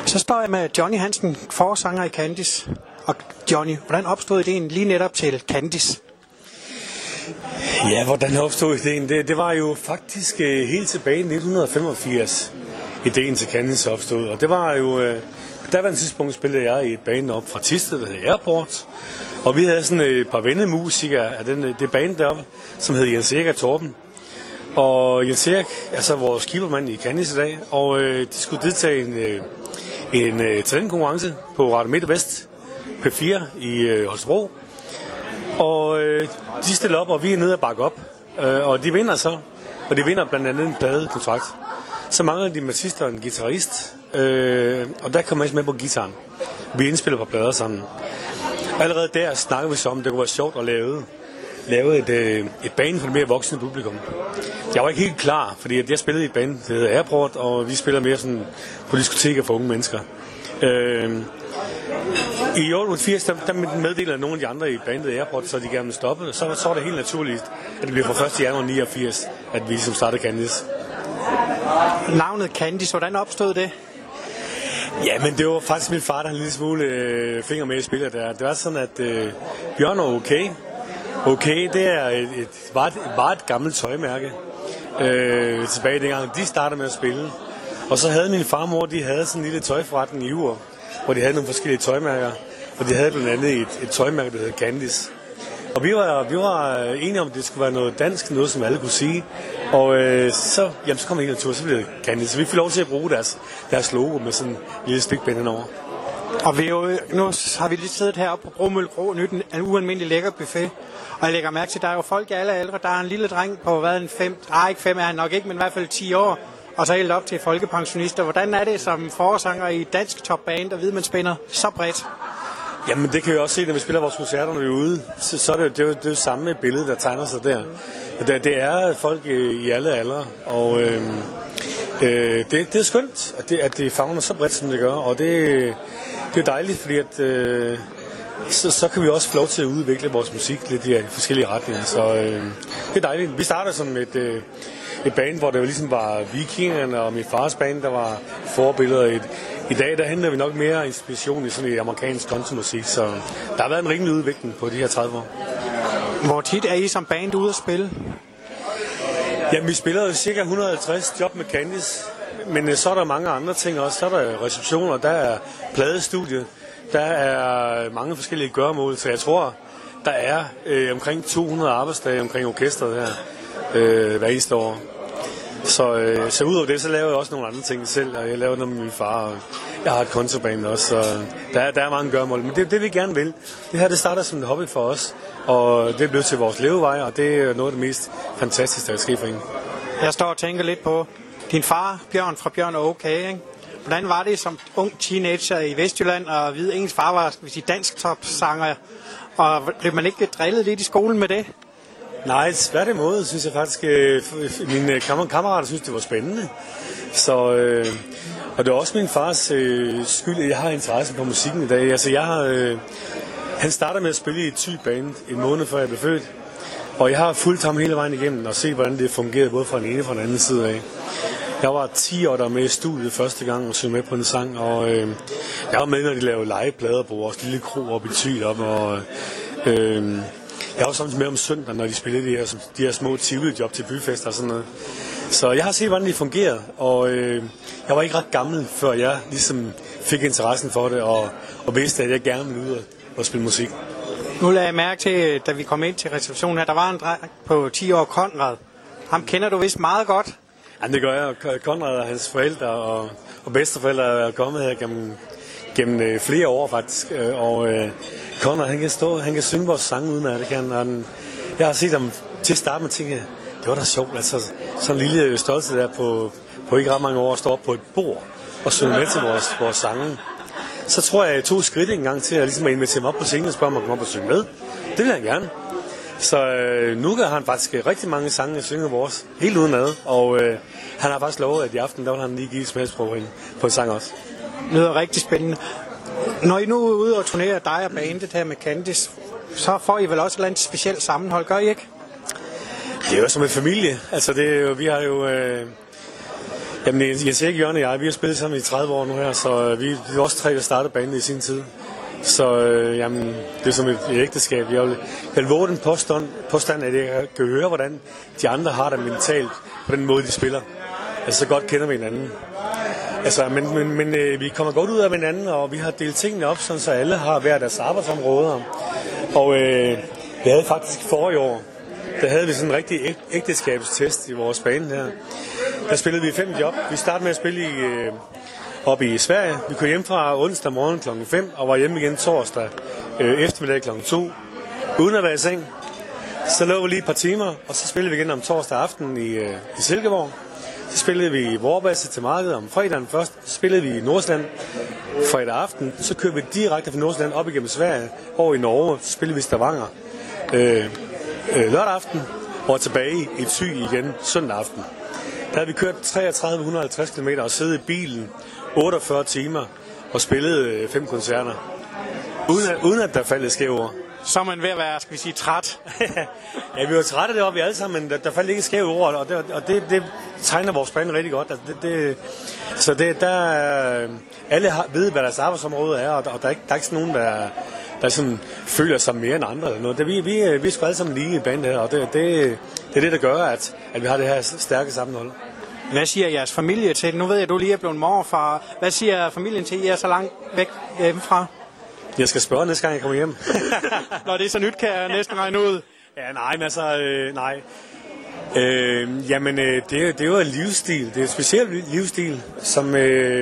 Så står jeg med Johnny Hansen, forsanger i Candice. Og Johnny, hvordan opstod ideen lige netop til Candice? Ja, hvordan opstod ideen? Det var jo faktisk helt tilbage i 1985, ideen til Candice opstod. Og det var jo, på daværende tidspunkt spillede jeg i et band op fra Thisted, der hed Airport. Og vi havde sådan et par vennemusikere af det band deroppe, som hed Jens Erik og Torben. Og Jens Erik er så vores keepermand i Candice i dag, og de skulle deltage en talentkonkurrence på Radio Midt og Vest, P4 i Holstebro. Og de stiller op, og vi er nede og bakke op. Og de vinder så, og de vinder blandt andet en pladekontrakt. Så mangler de en bassist og en guitarist, og der kommer jeg med på guitaren. Vi indspiller på plader sammen. Allerede der snakker vi så om, det kunne være sjovt at lave et band for det mere voksne publikum. Jeg var ikke helt klar, fordi jeg spillede i et band, der hedder Airport, og vi spiller mere sådan på diskoteker for unge mennesker. I 88 der meddeler nogle af de andre i bandet Airport, så de gerne vil stoppe. Så var det helt naturligt, at det bliver fra 1. januar 89, at vi ligesom startede Candice. Navnet Candice, hvordan opstod det? Ja, men det var faktisk min far, der havde en lille smule finger med i spillet der. Det var sådan, at Bjørn og Okay, det er var et gammelt tøjmærke. Tilbage dengang de startede med at spille. Og så havde min far og mor, de havde sådan en lille tøjforretning i Uger, hvor de havde nogle forskellige tøjmærker. Og de havde blandt andet et tøjmærke, der hed Candice. Og vi var enige om, at det skulle være noget dansk, noget som alle kunne sige. Og så kom det helt naturligt, så blev det Candice. Så vi fik lov til at bruge deres logo med sådan en lille stikpind henover. Og nu har vi lige siddet heroppe på Bromølle Kro og nyt en ualmindelig lækker buffet. Og jeg lægger mærke til, at der er jo folk i alle aldre. Der er en lille dreng på, ikke 5 er han nok ikke, men i hvert fald 10 år. Og så helt op til folkepensionister. Hvordan er det som forsanger i dansk topband, der ved, man spænder så bredt? Jamen det kan vi også se, når vi spiller vores koncerter, når vi er ude. Så er det jo samme billede, der tegner sig der. Det er folk i alle aldre. Og det er skønt, at det favner så bredt, som det gør. Og det er dejligt, fordi at så kan vi også få lov til at udvikle vores musik lidt i forskellige retninger. Så det er dejligt. Vi startede som et band, hvor det ligesom var Vikingerne og min fars band, der var forbilleder. I dag der henter vi nok mere inspiration i sådan et amerikansk countrymusik, så der har været en rimelig udvikling på de her 30 år. Hvor tit er I som band ude at spille? Jamen, vi spiller jo cirka 150 job med Candice, men så er der mange andre ting også. Så er der receptioner, der er pladestudiet, der er mange forskellige gøremål, så jeg tror, der er omkring 200 arbejdsdage omkring orkestret her hver eneste år. Så udover det, så laver jeg også nogle andre ting selv, og jeg laver noget med min far, og jeg har et kontraband også, så der er mange gøremål. Men det vi gerne vil. Det her, det starter som en hobby for os, og det er blevet til vores levevej, og det er noget af det mest fantastiske, der er sket for en. Jeg står og tænker lidt på din far, Bjørn fra Bjørn og Okay, ikke? Hvordan var det som ung teenager i Vestjylland, og vide, at ens far var dansk topsanger, og blev man ikke drillet lidt i skolen med det? Nej, tværtimod synes jeg faktisk, mine kammerater synes, det var spændende. Så, og det er også min fars skyld, at jeg har interesse på musikken i dag. Altså, han startede med at spille i et Thy band en måned før jeg blev født. Og jeg har fulgt ham hele vejen igennem og set, hvordan det fungerede både fra den ene og fra den anden side af. Jeg var 10 år der med i studiet første gang og søgte med på en sang, og jeg var med, når de lavede liveplader på vores lille kro op i Thy op, og jeg var samtidig med om søndag, når de spillede de her små Tivoli-job til byfester og sådan noget. Så jeg har set, hvordan det fungerede, og jeg var ikke ret gammel, før jeg ligesom fik interessen for det, og vidste, at jeg gerne ville ud og spille musik. Nu lagde jeg mærke til, da vi kom ind til receptionen her, der var en dreng på 10 år, Konrad. Ham kender du vist meget godt. Ja, det gør jeg. Konrad og hans forældre og bedsteforældre er kommet her gennem flere år faktisk, og Konrad, han kan synge vores sange uden at det kan. Jeg har set ham til at starte med at tænke, det var da sjovt, altså sådan en lille stolthed der på ikke ret mange år at stå op på et bord og synge med til vores sange. Så tror jeg tog skridt en gang til at ligesom invitere ham op på scenen og spørge om at komme op og synge med. Det vil han gerne. Så nu har han faktisk rigtig mange sange at synge vores, helt udenad, og han har faktisk lovet, at i aften der vil han lige give et smagsprøve på en sang også. Det lyder rigtig spændende. Når I nu er ude og turnerer dig og bandet her med Candice, så får I vel også et eller andet specielt sammenhold, gør I ikke? Det er jo som en familie. Altså vi har jo Jamen, Jens Erik, Jørgen og jeg, vi har spillet sammen i 30 år nu her, så vi er også 3, der startede banen i sin tid. Så jamen, det er som et ægteskab. Jeg vil våge den påstand, at jeg kan høre, hvordan de andre har det mentalt på den måde, de spiller. Altså, så godt kender vi hinanden. Altså, men vi kommer godt ud af hinanden, og vi har delt tingene op, sådan, så alle har hver deres arbejdsområder. Og vi havde faktisk forrige år, der havde vi sådan en rigtig ægteskabstest i vores bane her. Der spillede vi 5 job. Vi startede med at spille oppe i Sverige. Vi kom hjem fra onsdag morgen kl. 5 og var hjemme igen torsdag eftermiddag kl. 2. Uden at være i seng. Så lå vi lige et par timer, og så spillede vi igen om torsdag aften i Silkeborg. Så spillede vi i Vorbasse til markedet om fredagen først. Så spillede vi i Nordsjælland fredag aften. Så kørte vi direkte fra Nordsjælland op igennem Sverige over i Norge. Så spillede vi i Stavanger lørdag aften og tilbage i Thy igen søndag aften. Der havde vi kørt 3350 km og siddet i bilen 48 timer og spillet 5 koncerter. Uden at der faldt skævere. Så er man ved at være, skal vi sige, træt. Ja, vi var trætte deroppe i alle sammen, men der faldt ikke skæve ord, og det tegner vores bane rigtig godt. Altså, alle ved, hvad deres arbejdsområde er, og der er ikke sådan nogen, der sådan føler sig mere end andre. Eller noget. Vi er sgu alle sammen lige i banen her, og det er det, der gør, at vi har det her stærke sammenhold. Hvad siger jeres familie til det? Nu ved jeg, at du lige er blevet morfar. Hvad siger familien til, at I er så langt væk hjemmefra? Jeg skal spørge næste gang, jeg kommer hjem. Når det er så nyt, kan jeg næsten regne ud. Ja, nej, men altså, nej. Jamen, det er jo en livsstil. Det er en speciel livsstil, som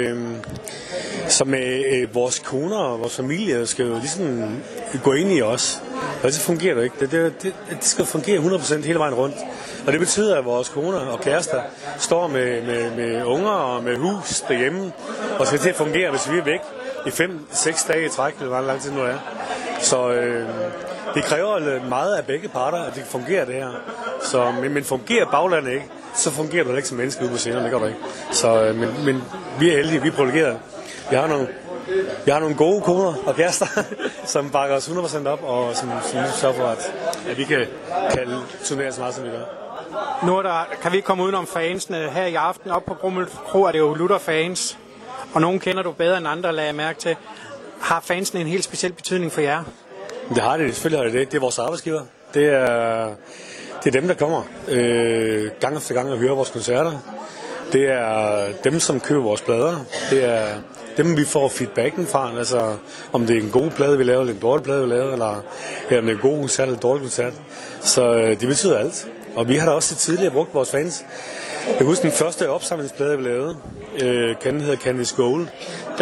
vores koner og vores familie skal jo ligesom gå ind i os. Og så fungerer det ikke. Det skal fungere 100% hele vejen rundt. Og det betyder, at vores koner og kærester står med unger og med hus derhjemme, og skal til at fungere, hvis vi er væk i 5-6 dage i træk, eller hvor lang tid nu er. Så det kræver meget af begge parter, at det fungerer det her. Så, men fungerer baglandet ikke, så fungerer det ikke som menneske ude på scenen, det gør det ikke. Så, men vi er heldige, vi er privilegerede. Vi har nogle gode koner og kærester, som bakker os 100% op, og som sørger for, at vi kan turnere så meget, som vi gør. Nu kan vi komme udenom fansene. Her i aften op på Brummel Kro er det jo Luther-fans, og nogle kender du bedre end andre, lader jeg mærke til. Har fansene en helt speciel betydning for jer? Det har det, selvfølgelig har det det. Det er vores arbejdsgiver. Det er dem, der kommer gang efter gang og hører vores koncerter. Det er dem, som køber vores plader. Det er dem, vi får feedbacken fra. Altså, om det er en god plade, vi laver, eller en dårlig plade, vi laver, eller om det er en god koncert eller en dårlig koncert. Så det betyder alt. Og vi har da også tidligere brugt vores fans. Jeg husker den første opsamlingsplade, vi lavede. Den hedder Candice Gold. Der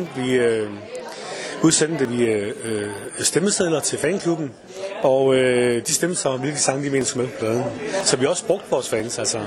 udsendte vi stemmesedler til fanklubben, og de stemte så, hvilke sange de mente skulle med på pladen. Så vi har også brugt vores fans. Altså.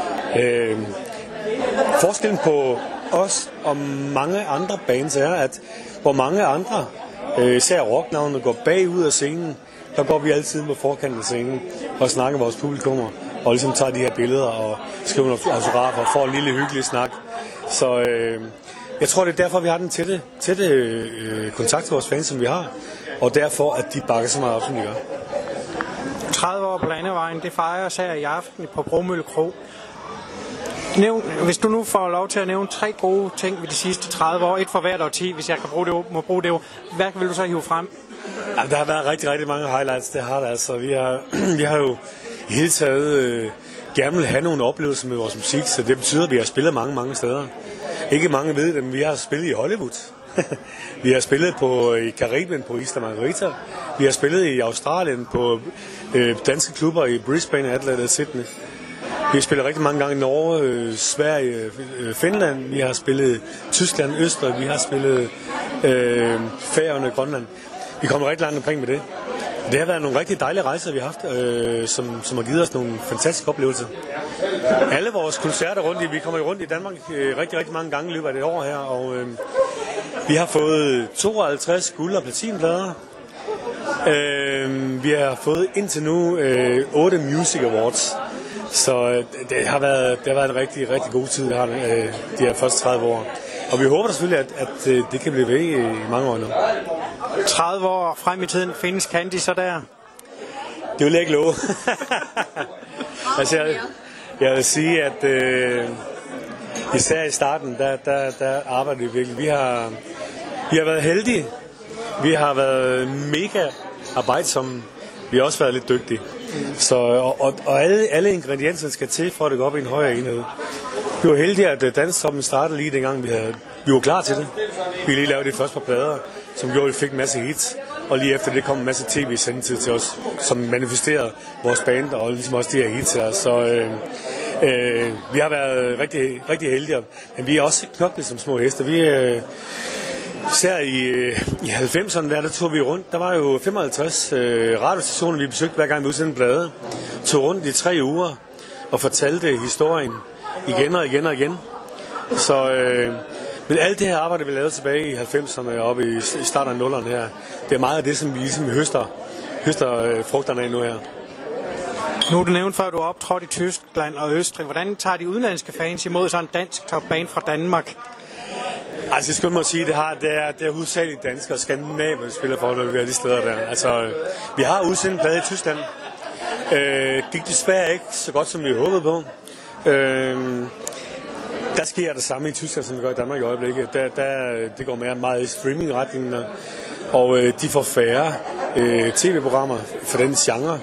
Forskellen på os og mange andre bands er, at hvor mange andre, især rocknavne, går bagud af scenen, der går vi altid på forkanten af scenen og snakker med vores publikummer, og ligesom tager de her billeder og skriver nogle autografer og får en lille hyggelig snak. Så jeg tror, det er derfor, vi har den tætte kontakt til vores fans, som vi har, og derfor, at de bakker så meget op, som de gør. 30 år på landevejen, det fejres her i aften på Brummel Kro. Hvis du nu får lov til at nævne 3 gode ting ved de sidste 30 år, et for hvert årti, hvis jeg kan må bruge det, hvad vil du så hive frem? Ja, der har været rigtig, rigtig mange highlights, det har der. Altså, vi har jo i hele taget gerne vil have nogle oplevelser med vores musik, så det betyder, at vi har spillet mange, mange steder. Ikke mange ved det, men vi har spillet i Hollywood. Vi har spillet i Karibien på Isla Margarita. Vi har spillet i Australien på danske klubber i Brisbane, Adelaide og Sydney. Vi har spillet rigtig mange gange i Norge, Sverige, Finland. Vi har spillet Tyskland, Østrig. Vi har spillet Færøerne og Grønland. Vi kommer rigtig langt omkring med det. Det har været nogle rigtig dejlige rejser, vi har haft, som har givet os nogle fantastiske oplevelser. Alle vores koncerter vi kommer rundt i Danmark rigtig, rigtig mange gange i løbet af det år her, og vi har fået 52 guld- og platinplader. Vi har fået indtil nu 8 Music Awards, så det har været en rigtig, rigtig god tid, de her første 30 år. Og vi håber selvfølgelig, at det kan blive ved i mange år nu. 30 år frem i tiden findes Candy så der? Det vil jeg ikke love. Altså, jeg vil sige, at især i starten, der arbejder vi virkelig. Vi har været heldige. Vi har været mega arbejdsomme. Vi har også været lidt dygtige. Så, og alle ingredienserne skal til, for at det går op i en højere enhed. Vi var heldige, at Danstoppen startede lige dengang, vi var klar til det. Vi lige lavede det første par plader, som gjorde, at vi fik en masse hits. Og lige efter det kom en masse tv-sendetid til os, som manifesterede vores band og ligesom også de her hits her. Så vi har været rigtig, rigtig heldige. Men vi er også knoklet som små heste. Vi især i 90'erne, der tog vi rundt. Der var jo 55 radiostationer, vi besøgte hver gang vi udsendte blade. Tog rundt i 3 uger og fortalte historien igen og igen og igen. Så men alt det her arbejde, vi lavede tilbage i 90'erne og oppe i starten af 0'erne her, det er meget af det, som vi ligesom høster frugterne af nu her. Nu er du nævnt før, at du er optrådt i Tyskland og Østrig. Hvordan tager de udenlandske fans imod sådan en dansk topband fra Danmark? Altså, jeg skulle sige, det er hovedsageligt danskere og skandinaver, der spiller for, når vi er de steder der. Altså, vi har udsendt plade i Tyskland. Gik desværre ikke så godt, som vi håbede på. Der sker det samme i Tyskland, som vi gør i Danmark i øjeblikket. Det går mere meget i streaming-retningen, og de får færre tv-programmer for den genre.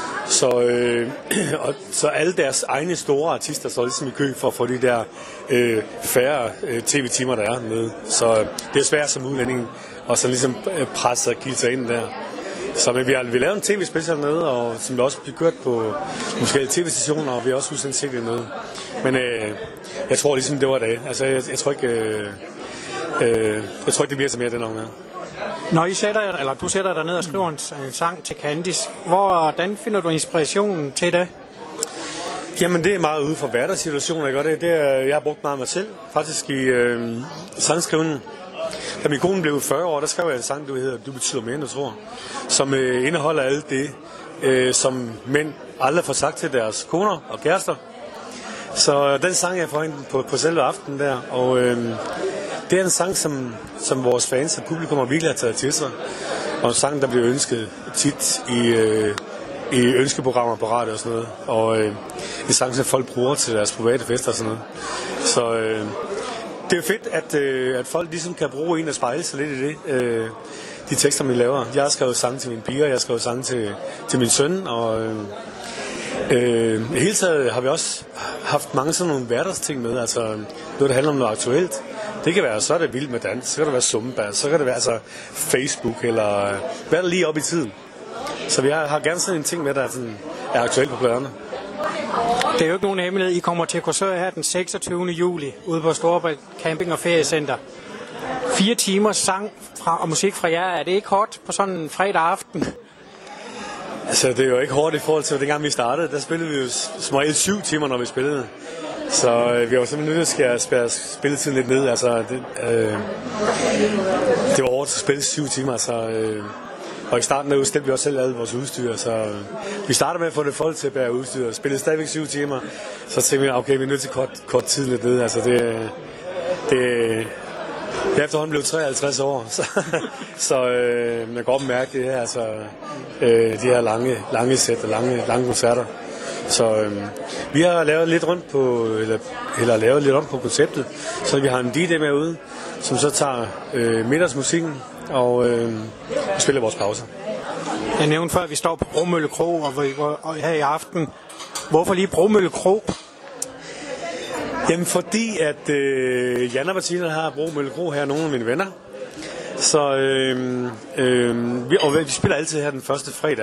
Så alle deres egne store artister står ligesom i kø for at få de der færre tv-timer, der er med. Så det er svært som udlænding og så ligesom presse og kilde sig ind der. Så men vi lavede en tv-special nede, og som der også bliver kørt på forskellige tv-stationer, og vi har også udsendt sikkert nede. Men jeg tror ligesom, det var det. Altså, jeg tror ikke, det bliver så mere den omgang. Når du sætter dig ned og skriver en sang til Candice, hvordan finder du inspirationen til det? Jamen, det er meget ude fra hverdagssituationer, ikke? Jeg har brugt meget af mig selv, faktisk i sangskrivningen. Da min kone blev 40 år, der skrev jeg en sang, der hedder Du betyder mere, end du tror, som indeholder alt det, som mænd aldrig får sagt til deres koner og kærester. Så den sang jeg for hende på selve aftenen der, og det er en sang, som vores fans og publikum virkelig har taget til sig, og en sang, der bliver ønsket tit i ønskeprogrammer på radio og sådan noget, og en sang, som folk bruger til deres private fester og sådan noget. Så det er jo fedt, at folk ligesom kan bruge en og spejle sig lidt i det, de tekster, man laver. Jeg har skrevet sange til mine piger, jeg har skrevet sange til min søn, og i hele taget har vi også haft mange sådan nogle hverdagsting med, altså noget, der handler om noget aktuelt. Det kan være, så er det Vild med Dans, så kan det være Zumba, så kan det være altså Facebook, eller hvad der lige op i tiden. Så vi har gerne sådan en ting med, der er aktuelt på pladerne. Det er jo ikke nogen hemmelighed. I kommer til Korsør her den 26. juli ude på Storebælt Camping og Feriecenter. 4 timer sang og musik fra jer. Er det ikke hårdt på sådan en fredag aften? Altså, det er jo ikke hårdt i forhold til, dengang vi startede. Der spillede vi jo som regel 7 timer, når vi spillede. Så vi var simpelthen nødt til at skære spilletiden lidt ned. Altså, det var hårdt at spille 7 timer. Altså, og i starten der stillede vi også selv alle vores udstyr. Så vi startede med at få det folk til at bære udstyr. Og spillede stadigvæk 7 timer. Så tænkte vi, okay, vi er nødt til at kort tiden lidt ned. Altså, jeg efterhånden blev 53 år, så man kan godt mærke det her, altså de her lange sæt og lange koncerter. Så vi har lavet lidt rundt på, eller lavet lidt om på konceptet, så vi har en DJ med ude, som så tager middagsmusikken og spiller vores pauser. Jeg nævnte før, at vi står på Bromølle Kro, og her i aften. Hvorfor lige Bromølle Kro? Jamen fordi, at Jan og Martina har Bromølle Kro her, nogle af mine venner. Så vi spiller altid her den første fredag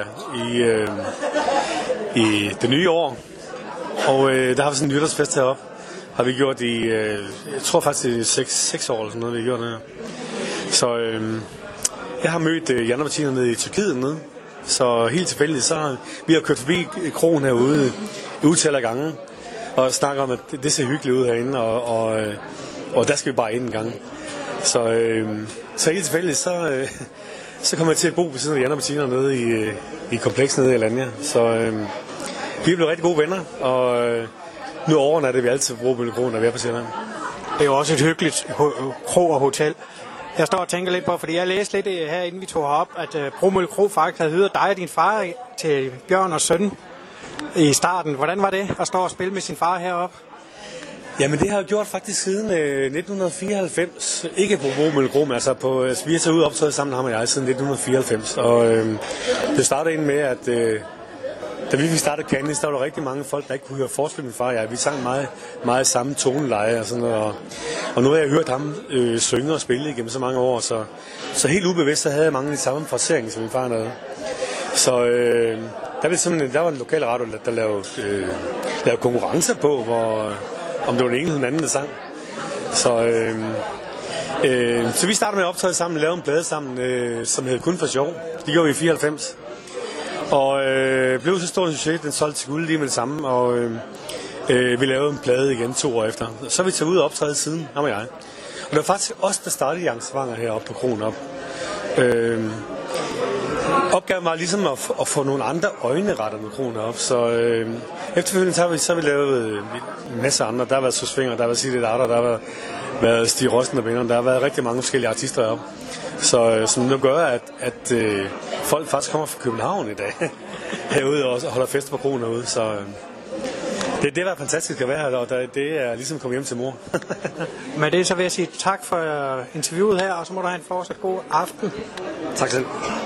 i det nye år. Og der har vi sådan en nytårsfest heroppe. Har vi gjort i, jeg tror faktisk 6 år eller sådan noget, vi har gjort det her. Så jeg har mødt Jan og Martina nede i Tyrkiet nede. Så helt tilfældigt, så har vi kørt forbi kroen herude i utallige gange. Og snakker om, at det ser hyggeligt ud herinde, og der skal vi bare ind en gang. Så helt tilfældigt, så kommer jeg til at bo ved siden af Jan og Martina nede i kompleksen nede i Alanya. Så vi er blevet rigtig gode venner, og nu overnatter vi altid på Bromølle Kro, når vi er på Sjælland. Det er jo også et hyggeligt kro og hotel. Jeg står og tænker lidt på, fordi jeg læste lidt her, inden vi tog herop, at Bromølle Kro faktisk havde hyret dig og din far til Bjørn og Søn i starten. Hvordan var det at stå og spille med sin far heroppe? Jamen det har jeg gjort faktisk siden 1994. Ikke på Bromøllekro, men altså vi har taget ud og optrådt sammen, ham og jeg, siden 1994. Og det startede ind med, at da vi fik startet Candice, der var der rigtig mange folk, der ikke kunne høre forskel med far og jeg. Vi sang meget samme toneleje og sådan noget. Og nu har jeg hørt ham synge og spille igennem så mange år, så helt ubevidst, så havde jeg mange af de samme fraseringer, som min far havde. Så der var en lokal radio, der lavede konkurrencer på, om det var den ene eller den anden, der sang. Så vi startede med at optræde sammen, lavede en plade sammen, som hed Kun for sjov. Det gjorde vi i 94. Og blev så stor en succes, den solgte til guld lige med det samme, og vi lavede en plade igen 2 år efter. Så er vi taget ud og optræde siden, ham og jeg. Og det var faktisk os, der startede i arrangementer heroppe på Kroen op. Opgaven var ligesom at få nogle andre øjne rettet med Kroen op, så efterfølgende så har vi lavet en masse andre. Der har været Søsvinger, der har været Silje Larter, der har været Stig Rosten og Binderen, der har været rigtig mange forskellige artister heroppe. Så som nu gør, at folk faktisk kommer fra København i dag herude og holder fest på Kroen herude, så det var fantastisk at være her, og det er ligesom at komme hjem til mor. Med det så vil jeg sige tak for interviewet her, og så må du have en fortsat god aften. Tak selv.